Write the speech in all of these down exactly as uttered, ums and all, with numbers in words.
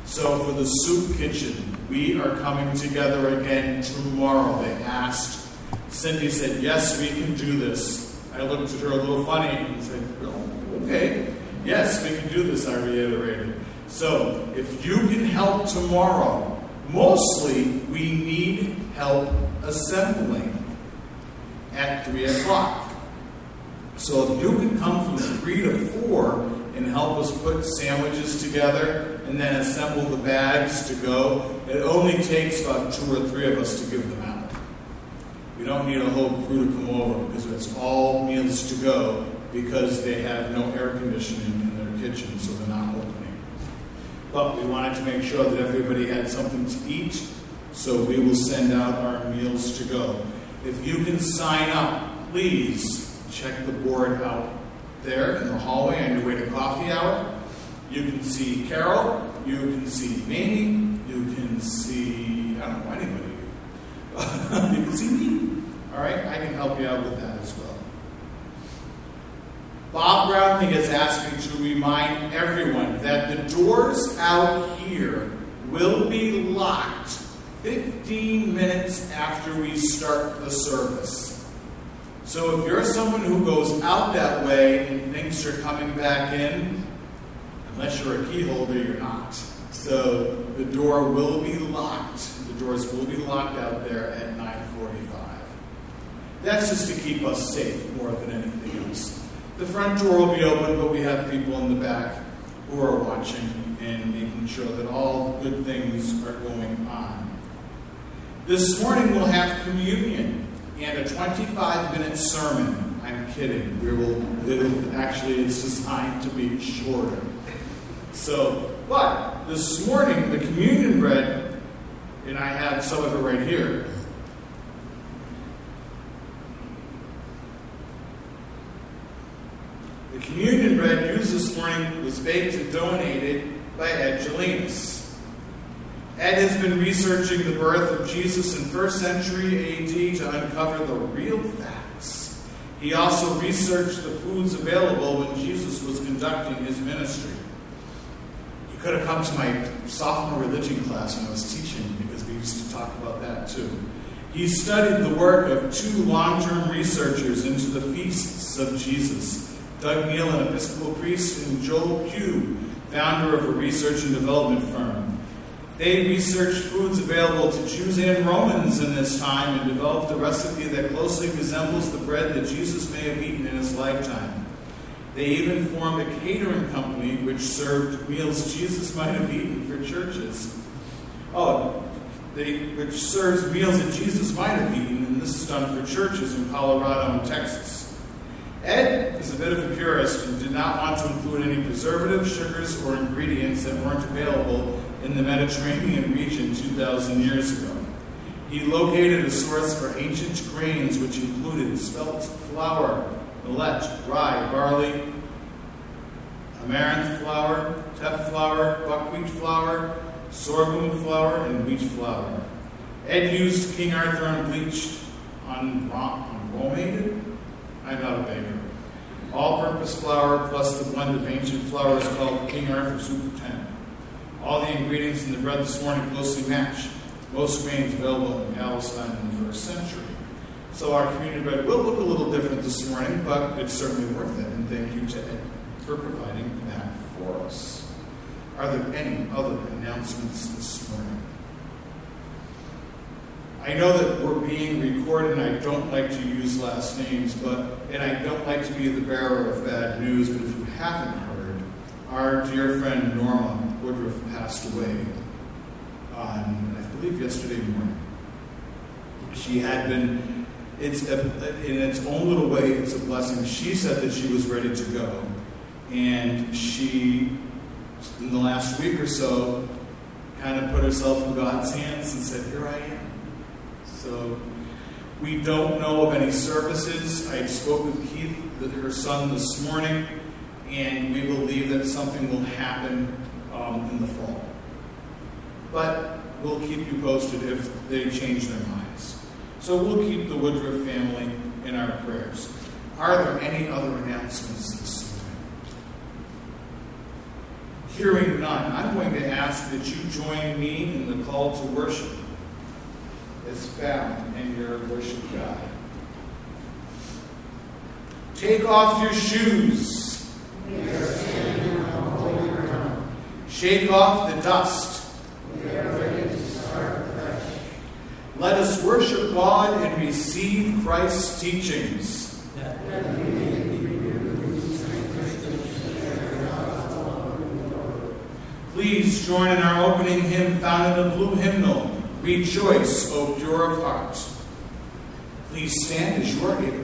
So for the soup kitchen, we are coming together again tomorrow. They asked. Cindy said, yes, we can do this. I looked at her a little funny and said, oh, okay. Yes, we can do this, I reiterated. So if you can help tomorrow, mostly we need help assembling at three o'clock. So if you can come from three to four and help us put sandwiches together and then assemble the bags to go, it only takes about two or three of us to give them out. We don't need a whole crew to come over because it's all meals to go because they have no air conditioning in their kitchen, so they're not opening. But we wanted to make sure that everybody had something to eat, so we will send out our meals to go. If you can sign up, please check the board out there in the hallway on your way to coffee hour. You can see Carol, you can see Mamie, you can see, I don't know, anybody. You can see me. All right, I can help you out with that as well. Bob Brownlee has asked me to remind everyone that the doors out here will be locked fifteen minutes after we start the service. So if you're someone who goes out that way and thinks you're coming back in, unless you're a key holder, you're not. So the door will be locked. The doors will be locked out there at nine forty-five. That's just to keep us safe more than anything else. The front door will be open, but we have people in the back who are watching and making sure that all good things are going on. This morning we'll have communion and a twenty-five minute sermon. I'm kidding. We will, it, actually, it's designed to be shorter. So, but this morning, the communion bread, and I have some of it right here. The communion bread used this morning was baked and donated by Ed Jelinas. Ed has been researching the birth of Jesus in first century A D to uncover the real facts. He also researched the foods available when Jesus was conducting his ministry. You could have come to my sophomore religion class when I was teaching because we used to talk about that too. He studied the work of two long-term researchers into the feasts of Jesus, Doug Neal, an Episcopal priest, and Joel Pugh, founder of a research and development firm. They researched foods available to Jews and Romans in this time and developed a recipe that closely resembles the bread that Jesus may have eaten in his lifetime. They even formed a catering company which served meals Jesus might have eaten for churches. Oh, they, which serves meals that Jesus might have eaten, and this is done for churches in Colorado and Texas. Ed is a bit of a purist and did not want to include any preservatives, sugars, or ingredients that weren't available in the Mediterranean region two thousand years ago. He located a source for ancient grains which included spelt flour, millet, rye, barley, amaranth flour, teff flour, buckwheat flour, sorghum flour, and wheat flour. Ed used King Arthur unbleached, unbromated. I'm not a baker. All-purpose flour plus the blend of ancient flours called King Arthur Super ten. All the ingredients in the bread this morning closely match most grains available in Palestine in the first century. So our communion bread will look a little different this morning, but it's certainly worth it. And thank you to Ed for providing that for us. Are there any other announcements this morning? I know that we're being recorded, and I don't like to use last names, but and I don't like to be the bearer of bad news, but if you haven't heard, our dear friend Norma Woodruff passed away on, I believe, yesterday morning. She had been, it's a, in its own little way, it's a blessing. She said that she was ready to go, and she, in the last week or so, kind of put herself in God's hands and said, here I am. So we don't know of any services. I spoke with Keith, her son, this morning, and we believe that something will happen um, in the fall. But we'll keep you posted if they change their minds. So we'll keep the Woodruff family in our prayers. Are there any other announcements this morning? Hearing none, I'm going to ask that you join me in the call to worship as found in your worship guide. Take off your shoes. We are standing on holy ground. Shake off the dust. We are ready to start fresh. Let us worship God and receive Christ's teachings. That we may be renewed and Christians share the gospel of the Lord. Please join in our opening hymn found in the blue hymnal, Rejoice, O Pure of Heart. Please stand as you are able.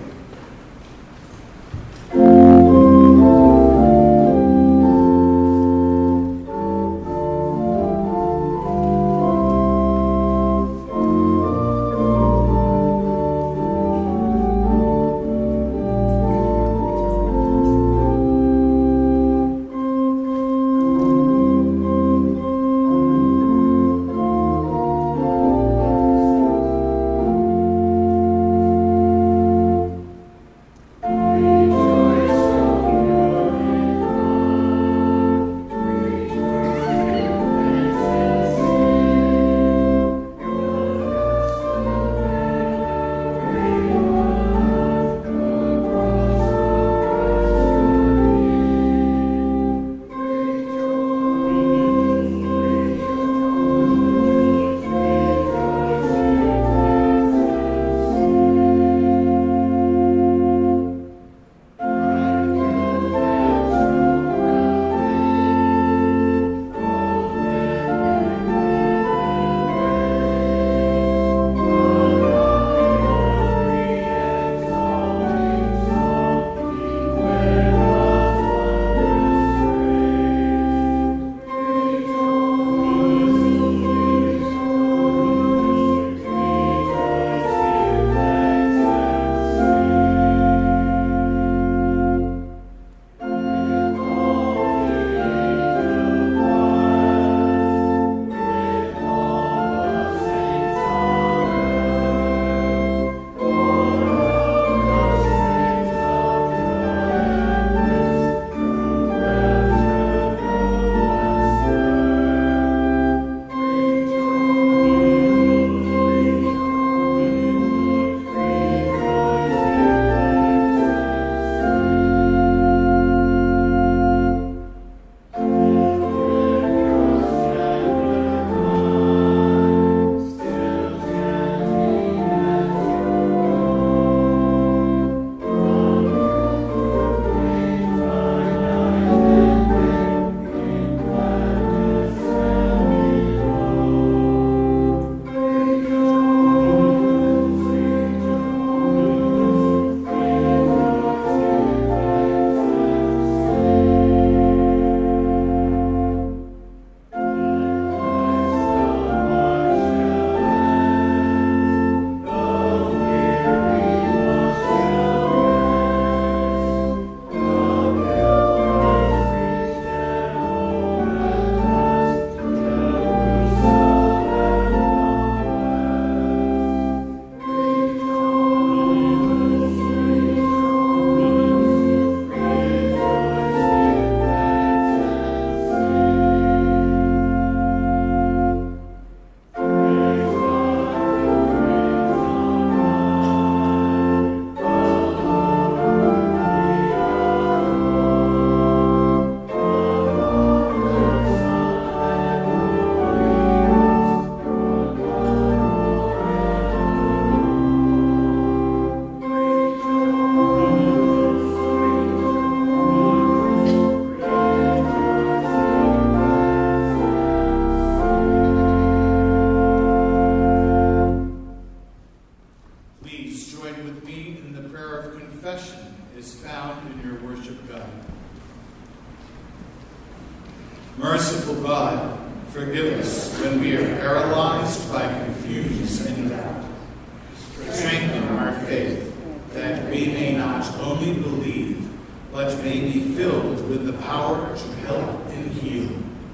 Merciful God, forgive us when we are paralyzed by confusion and doubt. Strengthen our faith, that we may not only believe, but may be filled with the power to help and heal.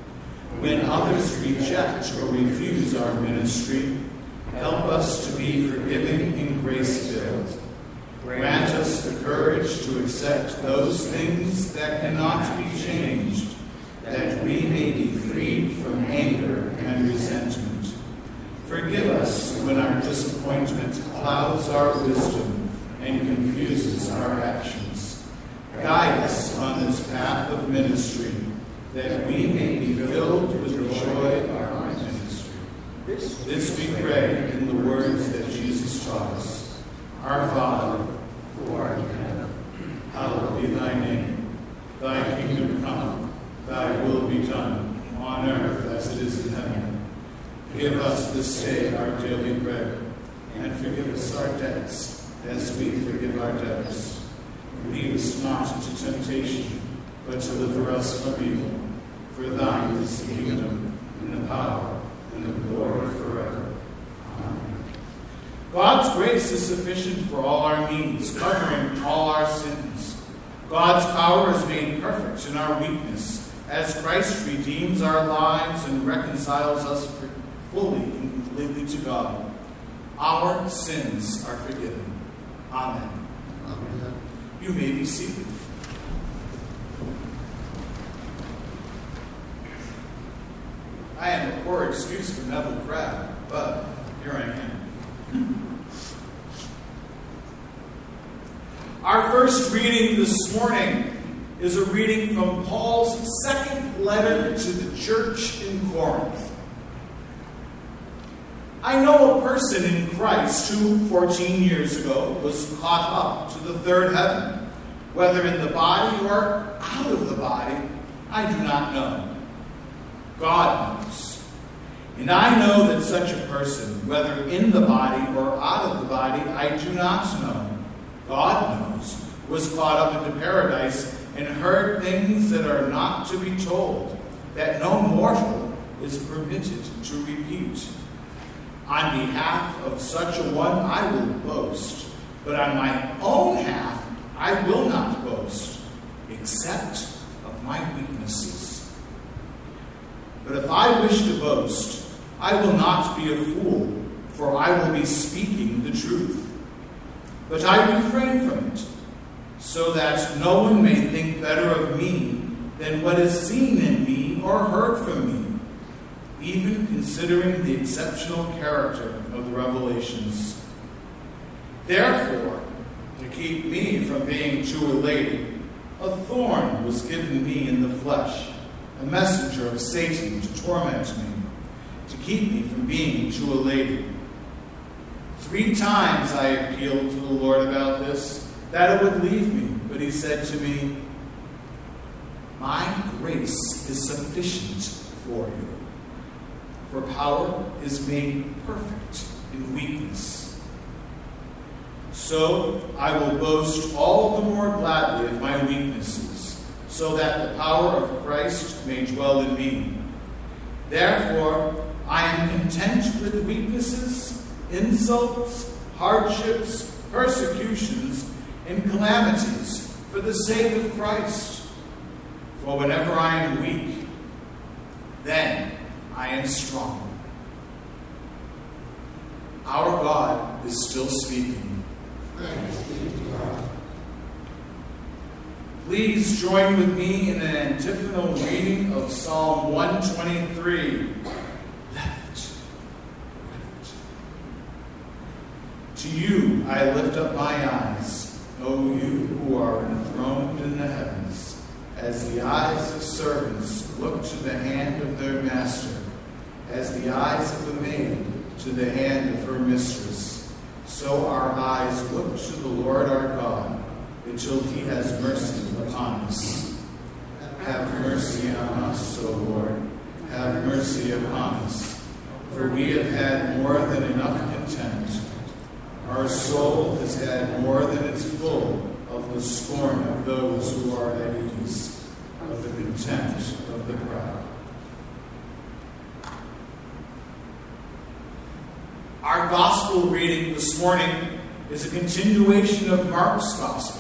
When others reject or refuse our ministry, help us to be forgiving and grace-filled. Grant us the courage to accept those things that cannot be changed, that we may be freed from anger and resentment. Forgive us when our disappointment clouds our wisdom and confuses our actions. Guide us on this path of ministry, that we may be filled with the joy of our ministry. This we pray in the words that Jesus taught us. Our Father, who art in heaven, hallowed be thy name. Thy kingdom come, thy will be done, on earth as it is in heaven. Give us this day our daily bread, and forgive us our debts, as we forgive our debtors. Lead us not into temptation, but deliver us from evil. For thine is the kingdom, and the power, and the glory forever. Amen. God's grace is sufficient for all our needs, covering all our sins. God's power is made perfect in our weakness, as Christ redeems our lives and reconciles us fully and completely to God. Our sins are forgiven. Amen. Amen. You may be seated. I am a poor excuse for Neville Crabb, but here I am. Our first reading this morning is a reading from Paul's second letter to the church in Corinth. I know a person in Christ who, fourteen years ago, was caught up to the third heaven. Whether in the body or out of the body, I do not know. God knows. And I know that such a person, whether in the body or out of the body, I do not know. God knows, was caught up into paradise and heard things that are not to be told, that no mortal is permitted to repeat. On behalf of such a one I will boast, but on my own half I will not boast, except of my weaknesses. But if I wish to boast, I will not be a fool, for I will be speaking the truth. But I refrain from it, so that no one may think better of me than what is seen in me or heard from me, even considering the exceptional character of the revelations. Therefore, to keep me from being too elated, a thorn was given me in the flesh, a messenger of Satan to torment me, to keep me from being too elated. Three times I appealed to the Lord about this, that it would leave me, but he said to me, my grace is sufficient for you. For power is made perfect in weakness. So I will boast all the more gladly of my weaknesses, so that the power of Christ may dwell in me. Therefore, I am content with weaknesses, insults, hardships, persecutions, and calamities for the sake of Christ. For whenever I am weak, then I am strong. Our God is still speaking. Thanks be to God. Please join with me in an antiphonal reading of Psalm one twenty-three. Left, right. To you I lift up my eyes, O you who are enthroned in the heavens, as the eyes of servants look to the hand of their master, as the eyes of a maid to the hand of her mistress. So our eyes look to the Lord our God, until he has mercy upon us. Have mercy on us, O Lord. Have mercy upon us. For we have had more than enough content. Our soul has had more than its full of the scorn of those who are at ease, of the contempt of the proud. Our gospel reading this morning is a continuation of Mark's gospel.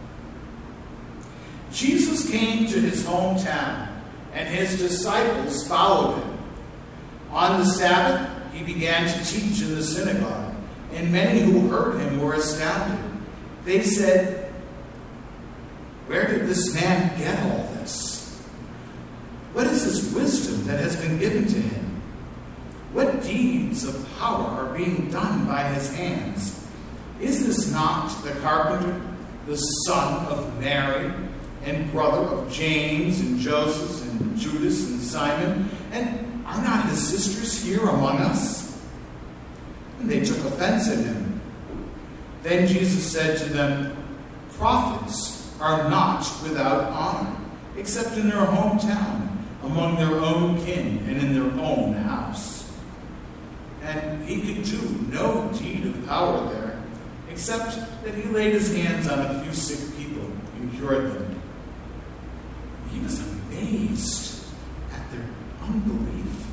Jesus came to his hometown, and his disciples followed him. On the Sabbath, he began to teach in the synagogue, and many who heard him were astounded. They said, "Where did this man get all this? What is this wisdom that has been given to him? What deeds of power are being done by his hands? Is this not the carpenter, the son of Mary, and brother of James and Joseph and Judas and Simon? And are not his sisters here among us? And they took offense at him. Then Jesus said to them, prophets are not without honor, except in their hometown, among their own kin, and in their own house. And he could do no deed of power there, except that he laid his hands on a few sick people and cured them. He was amazed at their unbelief.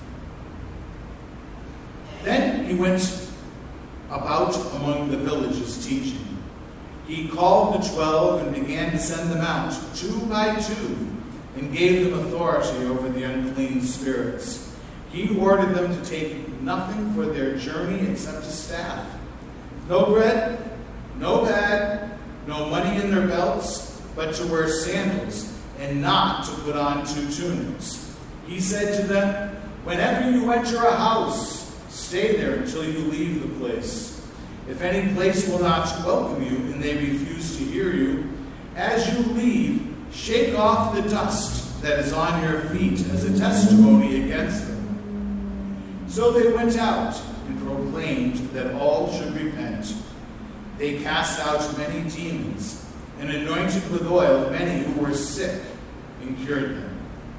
Then he went about among the villages teaching. He called the twelve and began to send them out, two by two, and gave them authority over the unclean spirits. He ordered them to take nothing for their journey except a staff. No bread, no bag, no money in their belts, but to wear sandals, and not to put on two tunics. He said to them, whenever you enter a house, stay there until you leave the place. If any place will not welcome you, and they refuse to hear you, as you leave, shake off the dust that is on your feet as a testimony against them. So they went out and proclaimed that all should repent. They cast out many demons and anointed with oil many who were sick and cured them.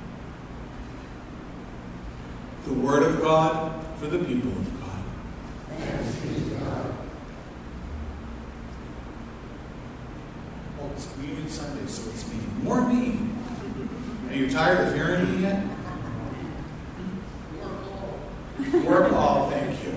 The word of God for the people of God. Thanks be to God. Oh, it's Communion Sunday, so it's me. More me. Are you tired of hearing me yet? Work all, thank you.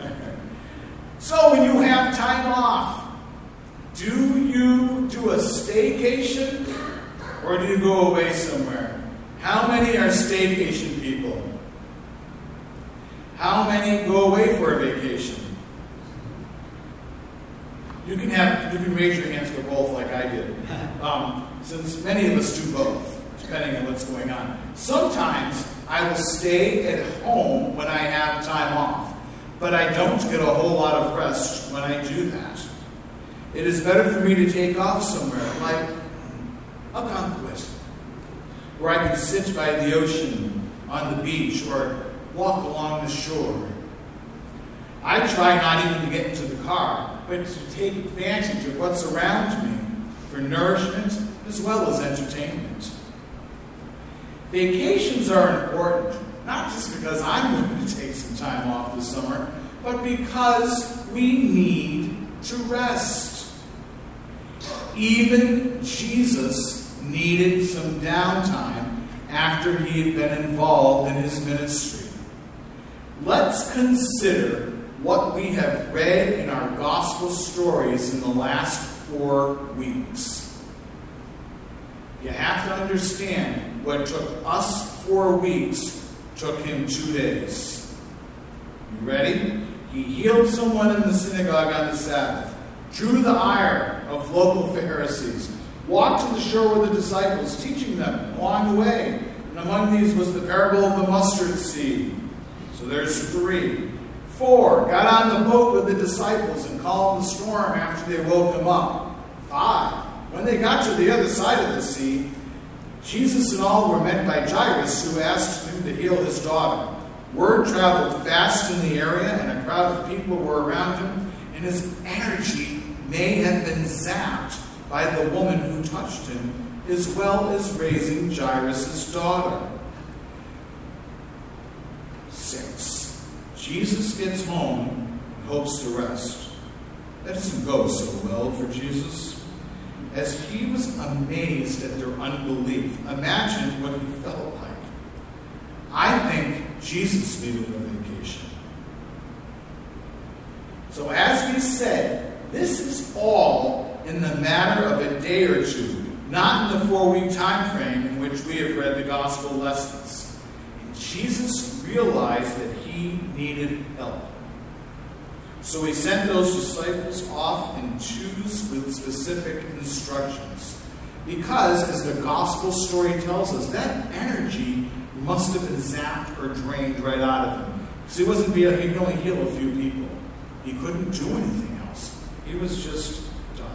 So when you have time off, do you do a staycation or do you go away somewhere? How many are staycation people? How many go away for a vacation? You can have, you can raise your hands for both like I did. Um, since many of us do both, depending on what's going on. Sometimes I will stay at home when I have time off, but I don't get a whole lot of rest when I do that. It is better for me to take off somewhere, like a banquet, where I can sit by the ocean, on the beach, or walk along the shore. I try not even to get into the car, but to take advantage of what's around me for nourishment as well as entertainment. Vacations are important, not just because I'm going to take some time off this summer, but because we need to rest. Even Jesus needed some downtime after he had been involved in his ministry. Let's consider what we have read in our gospel stories in the last four weeks. You have to understand what took us four weeks took him two days. You ready? He healed someone in the synagogue on the Sabbath, drew the ire of local Pharisees, walked to the shore with the disciples, teaching them along the way. And among these was the parable of the mustard seed. So there's three. Four, got on the boat with the disciples and calmed the storm after they woke him up. Five, when they got to the other side of the sea, Jesus and all were met by Jairus, who asked him to heal his daughter. Word traveled fast in the area, and a crowd of people were around him, and his energy may have been zapped by the woman who touched him, as well as raising Jairus' daughter. Six. Jesus gets home and hopes to rest. That doesn't go so well for Jesus. As he was amazed at their unbelief, imagine what he felt like. I think Jesus needed a vacation. So as we said, this is all in the matter of a day or two, not in the four-week time frame in which we have read the gospel lessons. And Jesus realized that he needed help. So he sent those disciples off in twos with specific instructions. Because, as the gospel story tells us, that energy He must have been zapped or drained right out of him. Because he wasn't be he could only heal a few people. He couldn't do anything else. He was just done.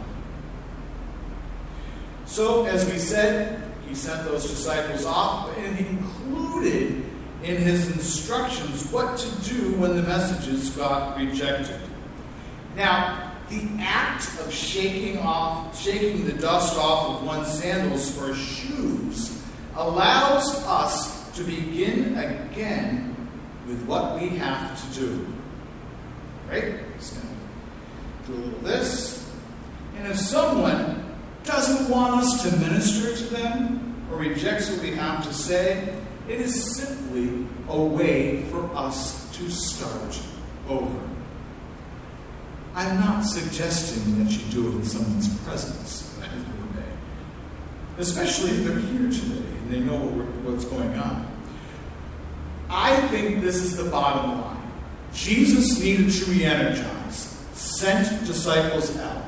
So, as we said, he sent those disciples off and included in his instructions what to do when the messages got rejected. Now, the act of shaking off, shaking the dust off of one's sandals or shoes allows us to begin again with what we have to do. Right? So, do a little this. And if someone doesn't want us to minister to them or rejects what we have to say, it is simply a way for us to start over. I'm not suggesting that you do it in someone's presence, especially if they're here today and they know what what's going on. I think this is the bottom line. Jesus needed to re-energize, sent disciples out.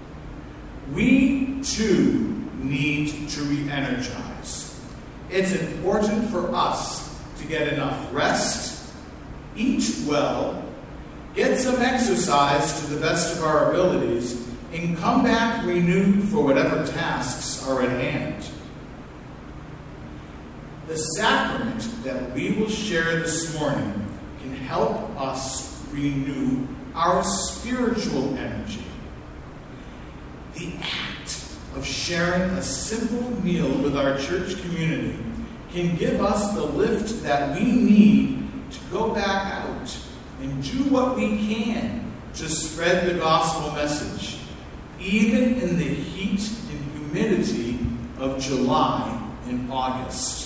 We too need to re-energize. It's important for us to get enough rest, eat well, get some exercise to the best of our abilities, and come back renewed for whatever tasks are at hand. The sacrament that we will share this morning can help us renew our spiritual energy. The act of sharing a simple meal with our church community can give us the lift that we need to go back out and do what we can to spread the gospel message, even in the heat and humidity of July and August.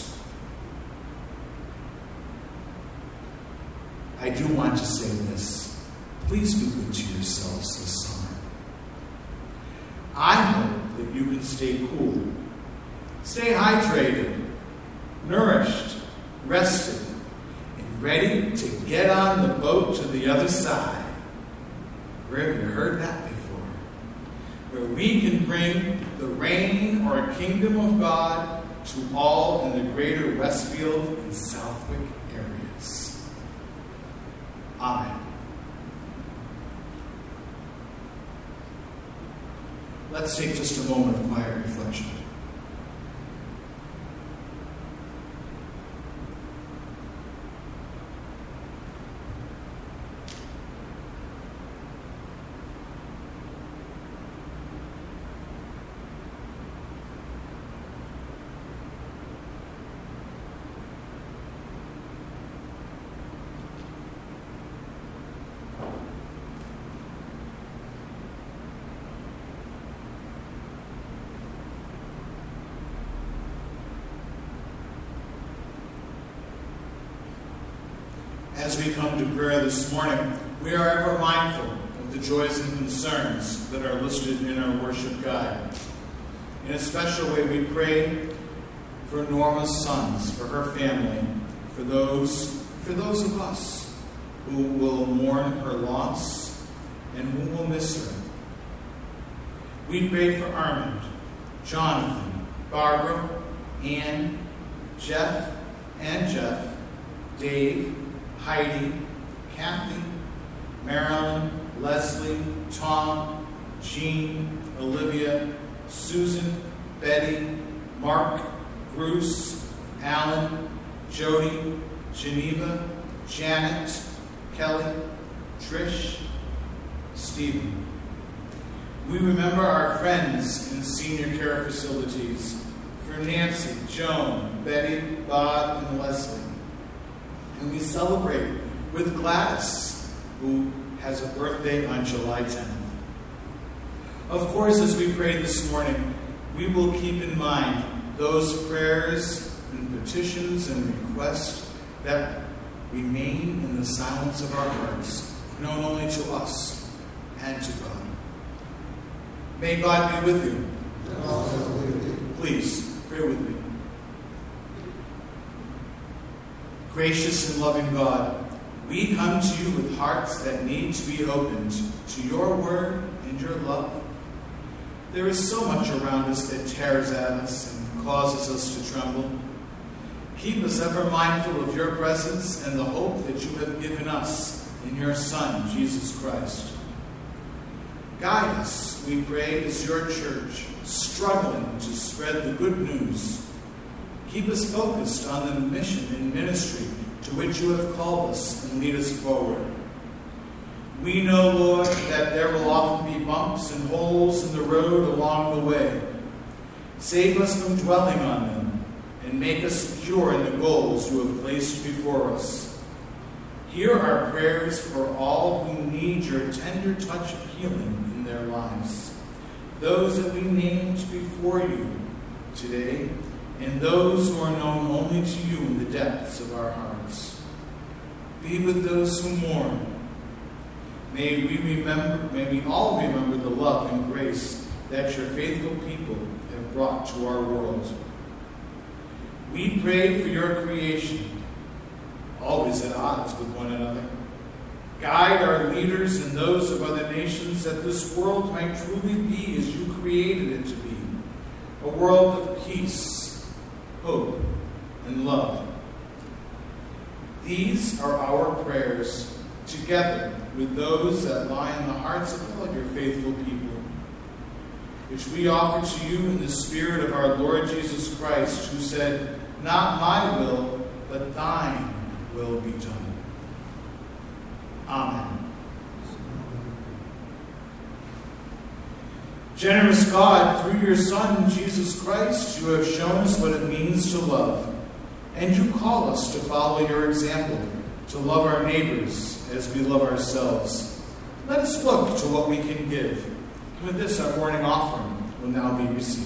I do want to say this. Please be good to yourselves this summer. I hope that you can stay cool, stay hydrated, nourished, rested, and ready to get on the boat to the other side. Where have you heard that before? Where we can bring the reign or kingdom of God to all in the greater Westfield and Southwick areas. Amen. Let's take just a moment of quiet reflection. As we come to prayer this morning, we are ever mindful of the joys and concerns that are listed in our worship guide. In a special way, we pray for Norma's sons, for her family, for those, for those of us who will mourn her loss and who will miss her. We pray for Armand, Jonathan, Barbara, Ann, Jeff and Jeff, Dave, Heidi, Kathy, Marilyn, Leslie, Tom, Jean, Olivia, Susan, Betty, Mark, Bruce, Alan, Jody, Geneva, Janet, Kelly, Trish, Stephen. We remember our friends in senior care facilities, for Nancy, Joan, Betty, Bob, and Leslie. And we celebrate with Gladys, who has a birthday on July tenth. Of course, as we pray this morning, we will keep in mind those prayers and petitions and requests that remain in the silence of our hearts, known only to us and to God. May God be with you. And also with you. Please, pray with me. Gracious and loving God, we come to you with hearts that need to be opened to your word and your love. There is so much around us that tears at us and causes us to tremble. Keep us ever mindful of your presence and the hope that you have given us in your Son, Jesus Christ. Guide us, we pray, as your church, struggling to spread the good news. Keep us focused on the mission and ministry to which you have called us and lead us forward. We know, Lord, that there will often be bumps and holes in the road along the way. Save us from dwelling on them and make us secure in the goals you have placed before us. Hear our prayers for all who need your tender touch of healing in their lives, those that we named before you today, and those who are known only to you in the depths of our hearts. Be with those who mourn. May we remember, may we all remember the love and grace that your faithful people have brought to our world. We pray for your creation, always at odds with one another. Guide our leaders and those of other nations that this world might truly be as you created it to be, a world of peace, hope, and love. These are our prayers, together with those that lie in the hearts of all your faithful people, which we offer to you in the spirit of our Lord Jesus Christ, who said, "Not my will, but thine will be done." Amen. Generous God, through your Son, Jesus Christ, you have shown us what it means to love, and you call us to follow your example, to love our neighbors as we love ourselves. Let us look to what we can give. And with this, our morning offering will now be received.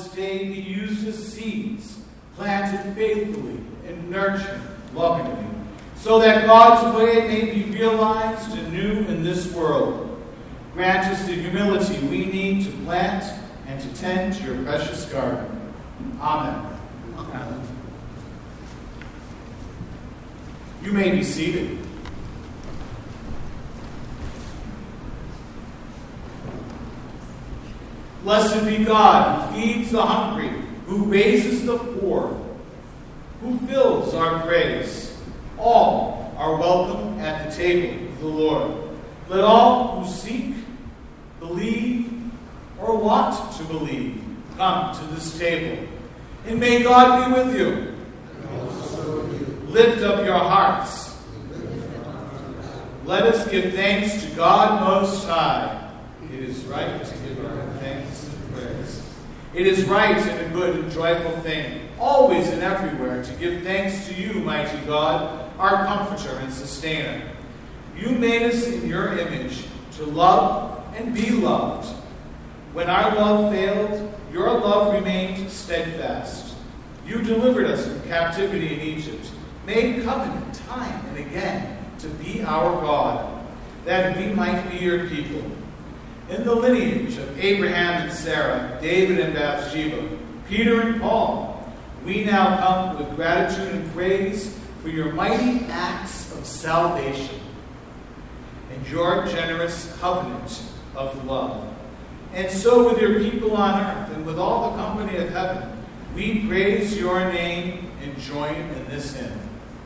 this day be used as seeds, planted faithfully and nurtured lovingly, so that God's way may be realized anew in this world. Grant us the humility we need to plant and to tend to your precious garden. Amen. Amen. You may be seated. Blessed be God, who feeds the hungry, who raises the poor, who fills our praise. All are welcome at the table of the Lord. Let all who seek, believe, or want to believe come to this table. And may God be with you. And also with you. Lift up your hearts. Let us give thanks to God Most High. It is right to give our thanks and praise. It is right and a good and joyful thing, always and everywhere, to give thanks to you, mighty God, our comforter and sustainer. You made us in your image to love and be loved. When our love failed, your love remained steadfast. You delivered us from captivity in Egypt, made covenant time and again to be our God, that we might be your people. In the lineage of Abraham and Sarah, David and Bathsheba, Peter and Paul, we now come with gratitude and praise for your mighty acts of salvation and your generous covenant of love. And so with your people on earth and with all the company of heaven, we praise your name and join in this hymn.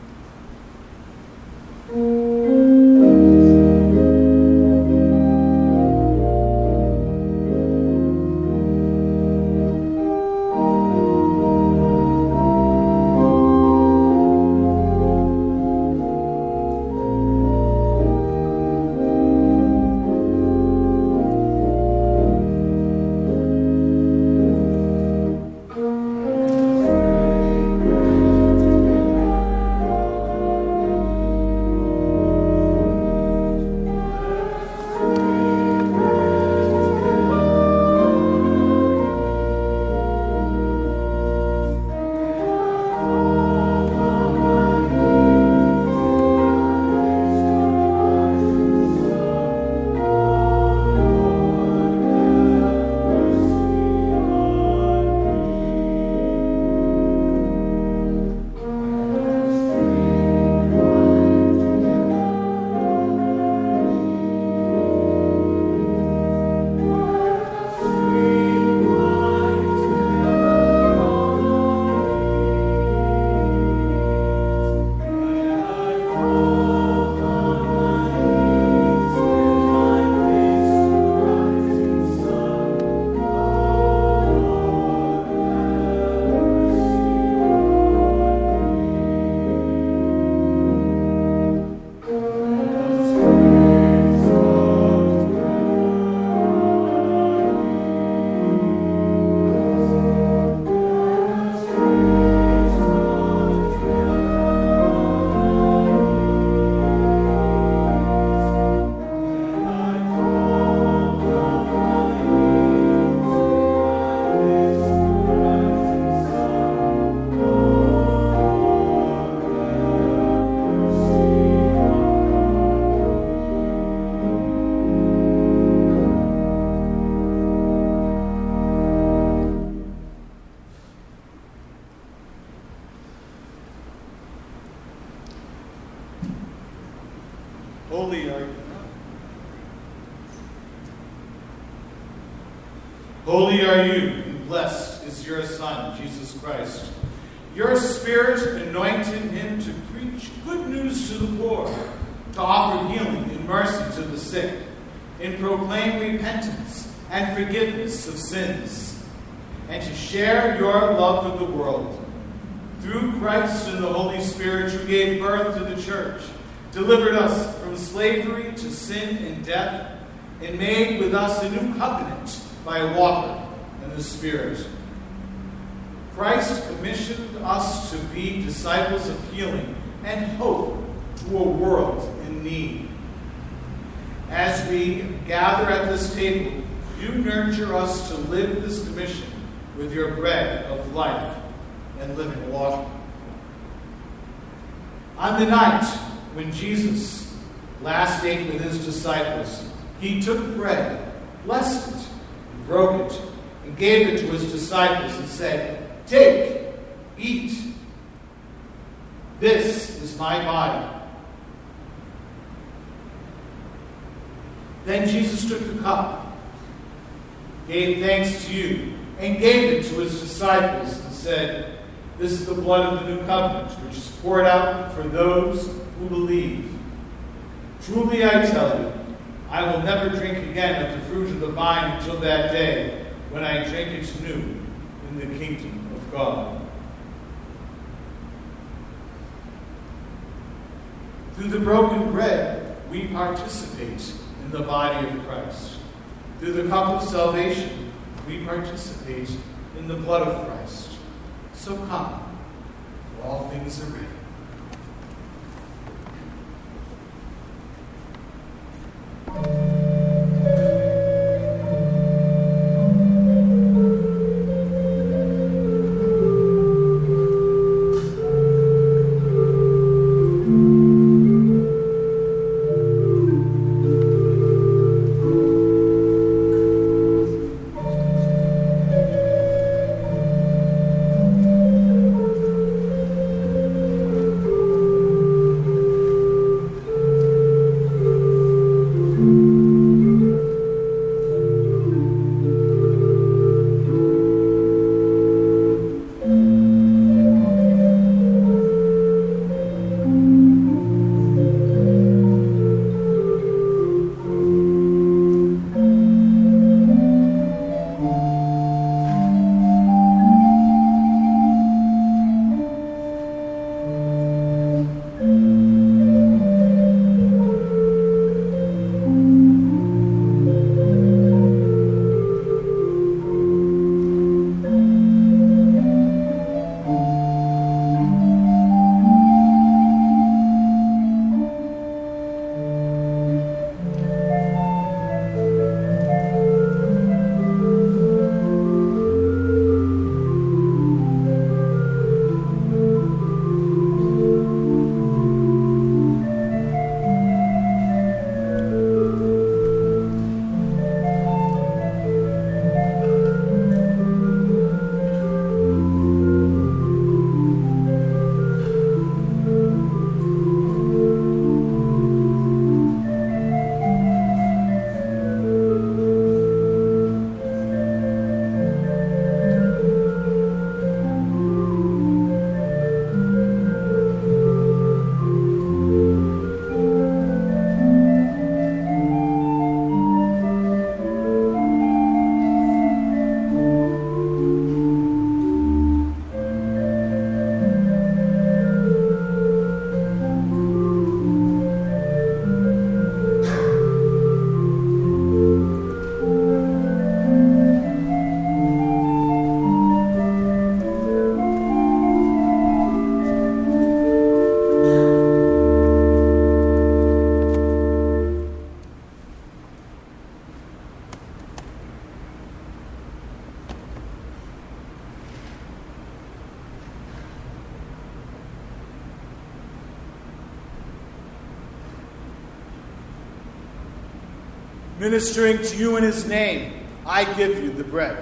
Holy are you. Holy are you, and blessed is your Son, Jesus Christ. Your Spirit anointed him to preach good news to the poor, to offer healing and mercy to the sick, and proclaim repentance and forgiveness of sins, and to share your love with the world. Through Christ and the Holy Spirit, you gave birth to the church, delivered us from slavery to sin and death, and made with us a new covenant by water and the Spirit. Christ commissioned us to be disciples of healing and hope to a world in need. As we gather at this table, you nurture us to live this commission with your bread of life and living water. On the night when Jesus last ate with his disciples, he took bread, blessed it, and broke it, and gave it to his disciples and said, "Take, eat. This is my body." Then Jesus took the cup, gave thanks to you, and gave it to his disciples and said, "This is the blood of the new covenant, which is poured out for those who believe. Truly I tell you, I will never drink again of the fruit of the vine until that day when I drink it new in the kingdom of God." Through the broken bread, we participate in the body of Christ. Through the cup of salvation, we participate in the blood of Christ. So come, for all things are ready. Ministering to you in his name, I give you the bread.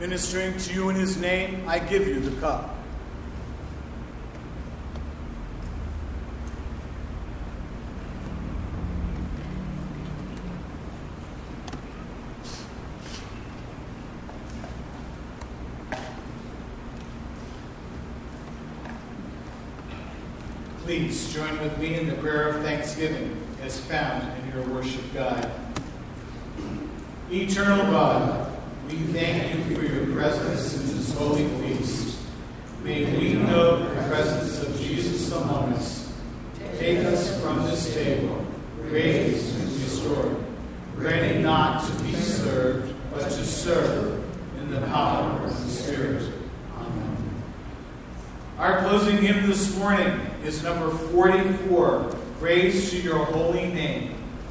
Ministering to you in his name, I give you the cup. Please join with me in the prayer of thanksgiving as found in your worship guide. Eternal God, we thank you for your presence in this holy feast. May we know the presence of Jesus among us. Take us from this table, raised and restored, ready not to be served, but to serve in the power of the Spirit. Amen. Our closing hymn this morning is number forty-four, Praise to Your Holy Name.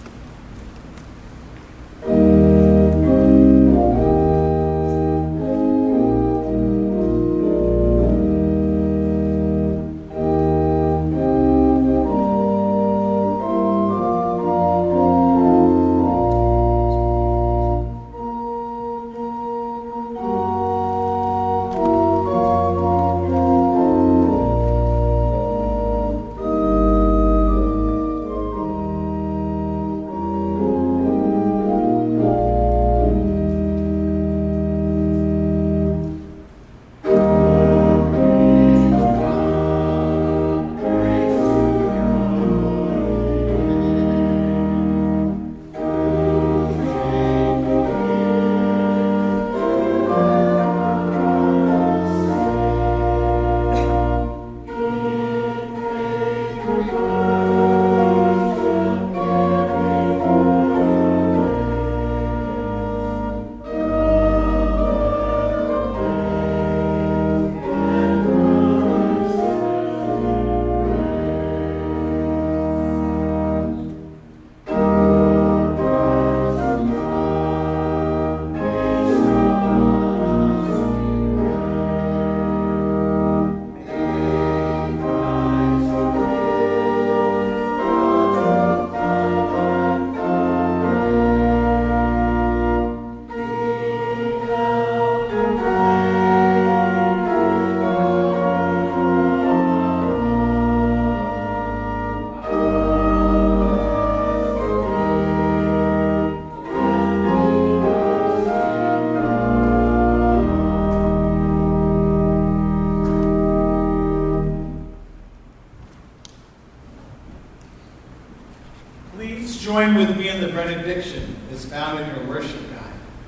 Please join with me in the benediction as found in your worship guide.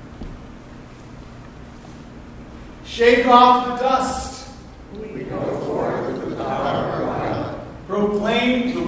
Shake off the dust. We go forth with the power of God. Proclaim the